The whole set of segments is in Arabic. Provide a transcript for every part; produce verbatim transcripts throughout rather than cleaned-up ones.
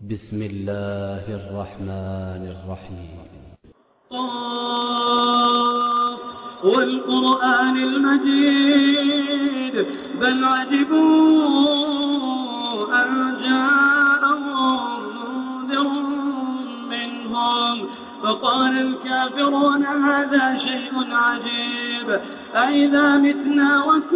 بسم الله الرحمن الرحيم. والقرآن المجيد بل عجبوا أن جاءهم منذر منهم فقال الكافرون هذا شيء عجيب أئذا متنا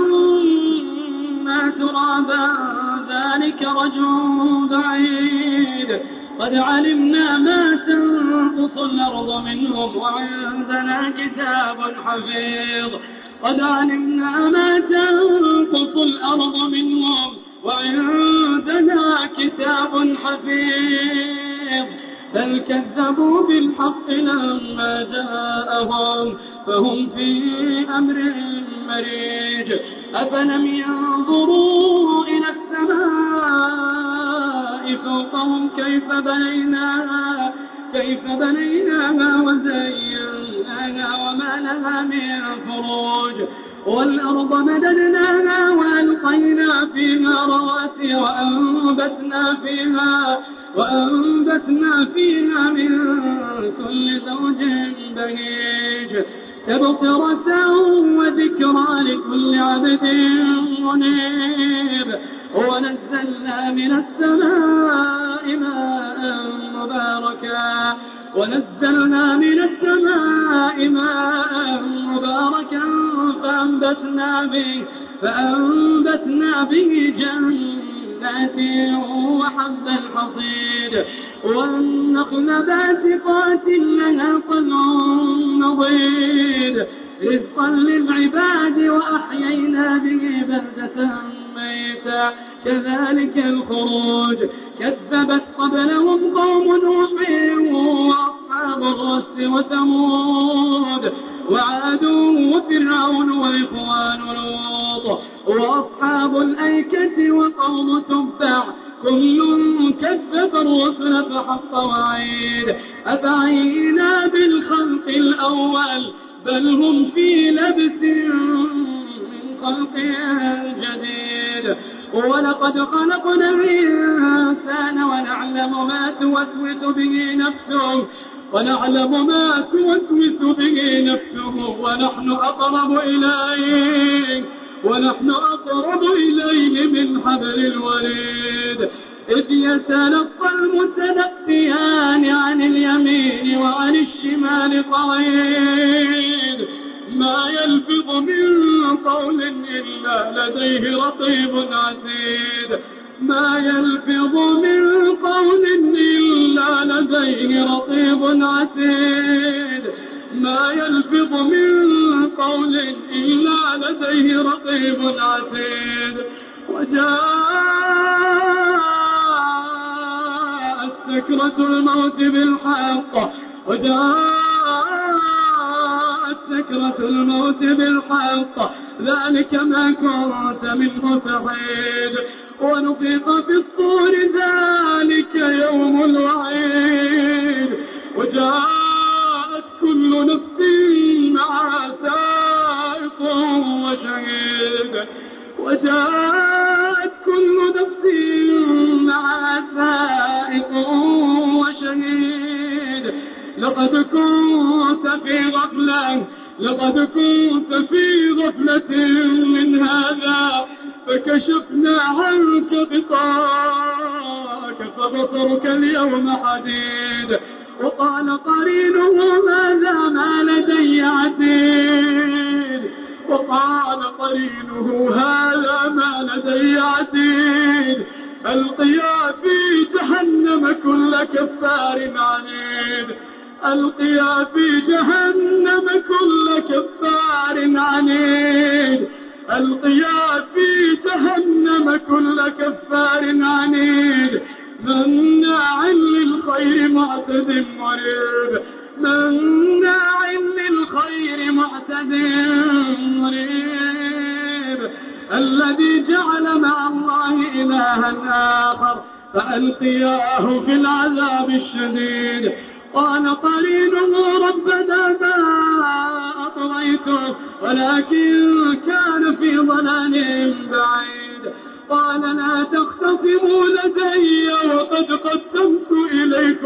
وكنا ترابا ذلك رجل بعيد قد علمنا ما تنقص الأرض منهم وعندنا كتاب حفيظ قد علمنا ما تنقص الأرض منهم وعندنا كتاب حفيظ بل كذبوا بالحق لما جاءهم فهم في أمر مريج أفلم ينظروا إلى السماء فوقهم كيف بنيناها كيف بنيناها وزيناها وما لها من فروج والأرض مددناها وألقينا فيها رواسي وأنبتنا فيها وأنبتنا فيها من كل زوج بهيج تبصرة وذكرى لكل عبد منيب ونزلنا من السماء ماء مباركا ونزلنا من السماء ماء مباركا فأنبتنا به فأنبتنا به جنات وحب الحصيد والنخل باسقات لها طلع نضيد رزقا للعباد وأحيينا به بلدة ميتا كذلك الخروج كذبت قبلهم قوم نوح وأصحاب الرس وثمود وعاد وفرعون وإخوان لوط وأصحاب الأيكة وقوم تبع كل كذب الرسل فحق وعيد أفعينا بالخلق الأول بل هم في لبس من خلق جديد ولقد خلقنا الإنسان ونعلم ما توسوس به نفسه ونعلم ما توسوس به نفسه ونحن أقرب إليه ونحن أقرب إليه من حبل الوريد إذ يتلقى المتلقيان عن اليمين وعن الشمال قعيد ما يلفظ من قول إلا لديه رقيب عتيد ما يلفظ من قول إلا لديه رقيب عتيد ما يلفظ من قول إلا لديه رقيب عتيد وجاءت سكرة الموت بالحق وجاءت سكرة الموت بالحق ذلك ما كنت منه تحيد ونفخ في الصور ذلك يوم الوعيد وجاءت كل نفس مع سائق وشهيد وجاءت كل نفس مع سائق وشهيد لقد كنت في غفلة لقد كنت في غفلة من هذا فكشفنا عنك غطاءك فبصرك اليوم حديد وقال قرينه ماذا ما لدي عتيد وقال قرينه هذا ما لدي عتيد ألقيا في جهنم كل كفار عنيد ألقيا في جهنم كل كفار عنيد ألقيا في جهنم كل كفار عنيد مناع للخير معتد مريب مناع للخير معتد مريب الذي جعل مع الله إلها آخر فألقياه في العذاب الشديد قال قرينه ربنا ما أطغيته ولكن كان في ضلال بعيد قال لا تختصموا لدي وقد قدمت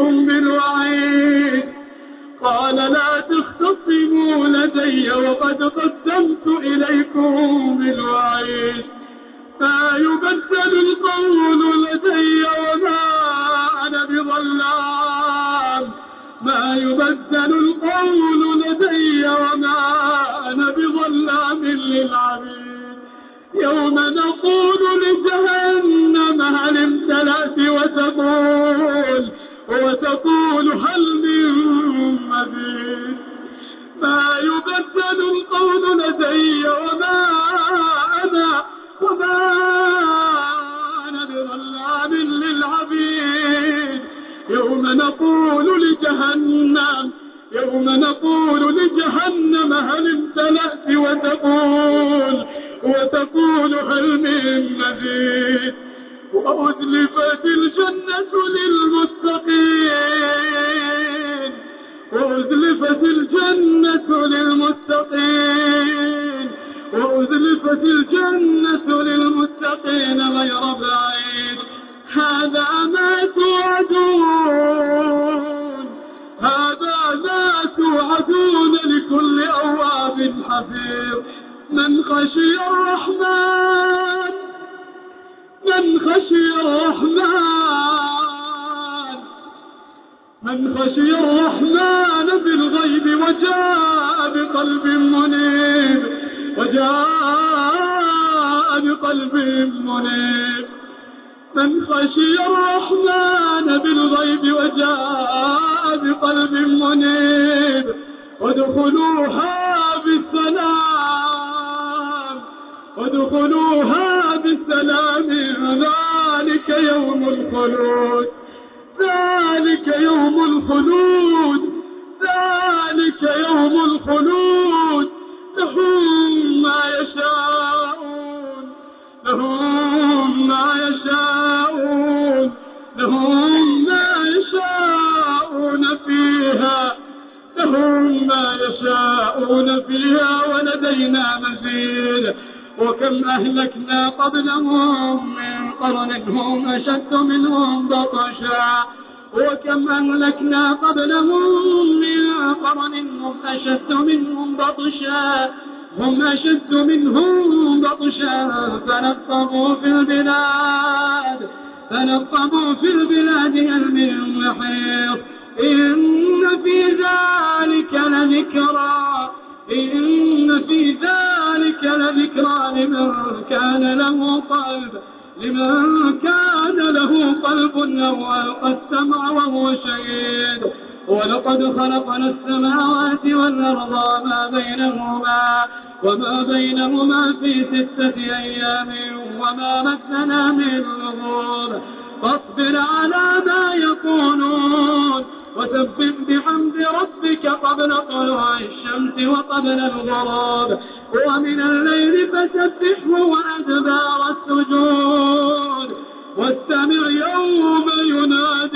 إليكم بالوعيد. قال لا تختصموا لدي وقد قدمت إليكم بالوعيد. ما يبدل القول لدي وما أنا بظلام ما يبدل القول لدي وما أنا بظلام للعبيد. يوم نقول لجهنم هل امتلأت وتقول وتقول هل من مزيد. ما يبدل القول لدي وما أنا وما أنا بظلام للعبيد. يوم نقول لجهنم يوم نقول لجهنم هل امتلأت وتقول وتقول هل من مزيد. وأزلفت الجنة للمتقين وأزلفت الجنة للمتقين وأزلفت الجنة للمتقين غير بعيد. هذا ما توعدون هذا ما توعدون لكل أواب حفيظ. من خشي الرحمن من خشي الرحمن من خشي الرحمن بالغيب وجاء بقلب منيب وجاء بقلب منيب. من خشي الرحمن بالغيب وجاء بقلب منيب. وادخلوها بالسلام وادخلوها بالسلام. ذلك يوم الخلود ذلك يوم الخلود ذلك يوم الخلود. لهم ما يشاءون لهم ما يشاءون لهم ما يشاءون فيها لهم ما يشاءون فيها ولدينا مزيد. وكم أهلكنا قبلهم من قرن هم أشد منهم بطشا وكم أهلكنا قبلهم من قرن هم أشد منهم بطشا هم أشد منهم بطشا فنقبوا في البلاد فنقبوا في البلاد هل من محيط. إن في ذلك لذكرى إن في ذلك لذكرى لمن كان له قلب لمن كان له قلب أو ألقى السمع وهو شهيد. ولقد خلقنا السماوات والأرض وما بينهما وما بينهما في ستة أيام وما مسنا من لغوب. فاصبر على ما يقولون وسبح بحمد ربك قبل طلوع الشمس وقبل الغروب ومن الليل فسبحه وأدبار السجود. واستمع يوم ينادي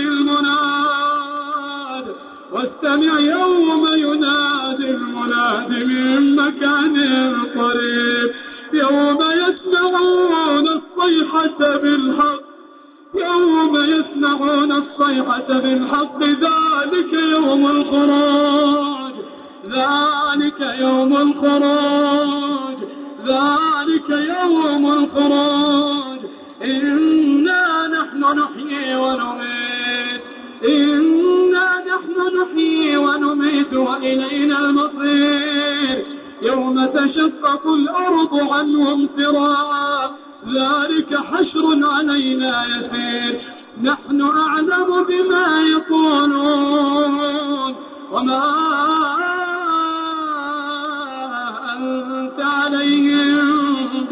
المناد واستمع يوم ينادي المناد من مكان قريب. يوم يسمعون الصيحة بالحق يوم يسمعون الصيحة بالحق. ذلك يوم الخروج ذلك يوم الخروج ذلك يوم الخروج. إنا نحن نحيي ونميت إنا نحن نحيي ونميت وإلينا المصير. يوم تشقق الأرض عنهم سراعا ذلك حشر علينا يسير. نحن أعلم بما يقولون وما أنت عليهم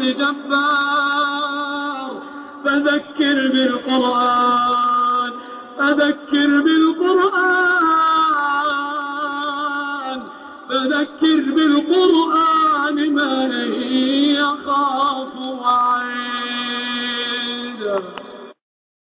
بجبار. فذكر بالقرآن فذكر بالقرآن